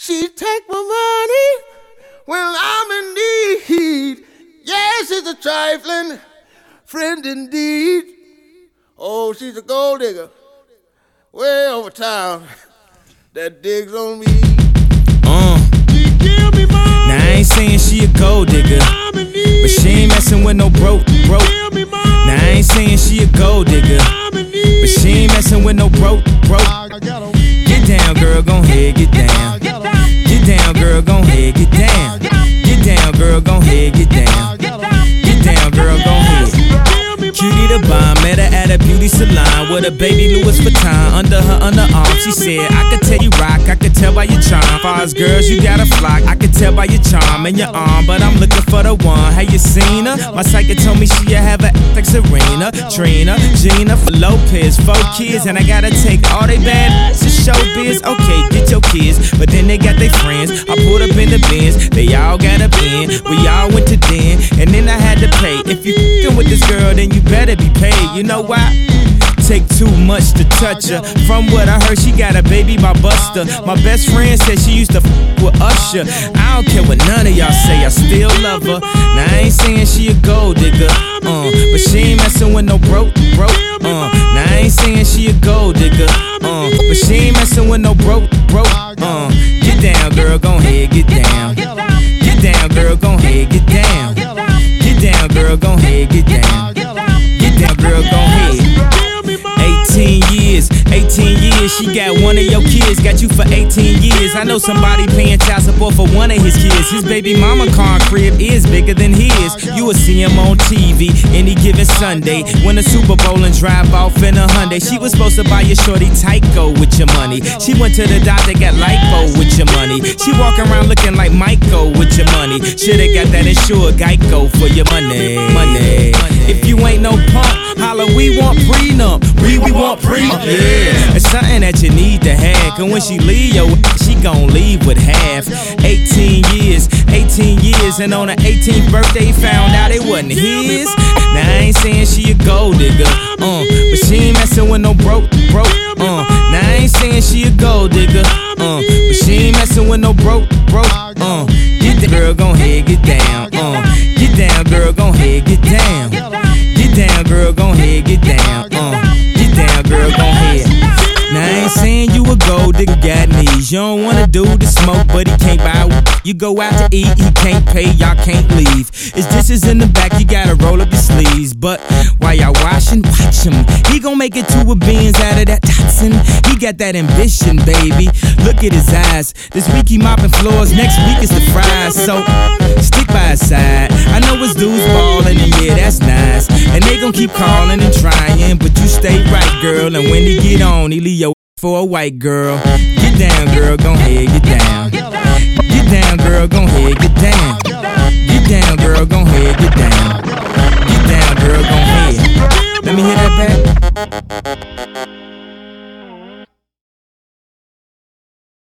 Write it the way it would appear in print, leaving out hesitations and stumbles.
She take my money when I'm in need. Yes, she's a trifling friend indeed. Oh, she's a gold digger way over town that digs on me. She give me money. Now I ain't saying she a gold digger, but she ain't messing with no broke. Now I ain't saying she a gold digger, but she ain't messing with no broke. Get down, girl, gon' head, get down. Get down, girl, gon' head, get down. Get down, girl, gon' head, get down. Get down, girl, gon' head. Cutie the bomb, met her at a beauty salon with a baby Louis Vuitton under her underarm. She said, I could tell you rock, I could tell by your charm. Far as girls, you got a flock, I could tell by your charm and your arm. But I'm looking for the one, have you seen her? My psychic told me she'll have a like Serena, Trina, Gina, for Lopez, 4 kids. And I gotta take all they bad to showbiz. Okay, get your kids, but then they got their friends. I pulled up in the Benz, they all got a bin. We all went to den, and then I had to pay. If you f***ing with this girl, then you better be paid. You know why? Take too much to touch her. From what I heard, she got a baby by Buster. My best friend said she used to f with Usher. I don't care what none of y'all say, I still love her. Now I ain't saying she a gold digger, but she ain't messing with no broke. Now I ain't saying she a gold digger, but she ain't messing with no broke. Get down, girl, gon' head, get down. Get down, girl, gon' head, get down. Get down, girl, gon' head, get down. Get down, girl, gon' head. 18 years, she got one of your kids, got you for 18 years. I know somebody paying child support for one of his kids. His baby mama car crib is bigger than his. You will see him on TV any given Sunday. Win a Super Bowl and drive off in a Hyundai. She was supposed to buy your shorty Tyco with your money. She went to the doctor, got lipo with your money. She walk around looking like Michael with your money. Shoulda got that insured Geico for your money. If you ain't no punk, holla, we want prenup. We want prenup. Yeah, it's something that you need to have. Cause when she leave, she gon' leave with half. 18 years, and on her 18th birthday, found out it wasn't his. Now I ain't saying she a gold digger, but she ain't messing with no broke. Now I ain't saying she a gold digger, but she ain't messing with no broke. Get the girl, gon' head, get down. Get down, girl, gon' head, get down. Get down, girl, gon' head, get down. Get down, girl, gon' head. Now I ain't saying you a gold digger, got knees. You don't wanna do the smoke, but he can't buy. You go out to eat, he can't pay, y'all can't leave. His dishes in the back, you gotta roll up your sleeves. But while y'all washing, watch him. He gon' make it to a beans out of that Datsun. He got that ambition, baby. Look at his eyes. This week he mopping floors, next week is the fries. So stick by his side. I know his dudes ballin', and yeah, that's nice. And they gon' keep calling and trying, but you stay right, girl. And when he get on, he leave your for a white girl. Get down, girl, gon' head, get down.